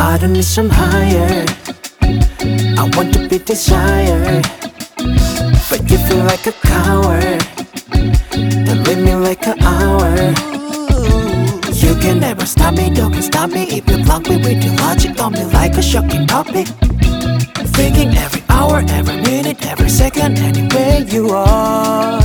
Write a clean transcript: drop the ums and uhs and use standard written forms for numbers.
I don't need some higher. I want to be desired, but you feel like a coward. Don't leave me like an hour. You can never stop me, you can stop me. If you block me with your logic on me like a shocking topic. Thinking every hour, every minute, every second, anywhere you are.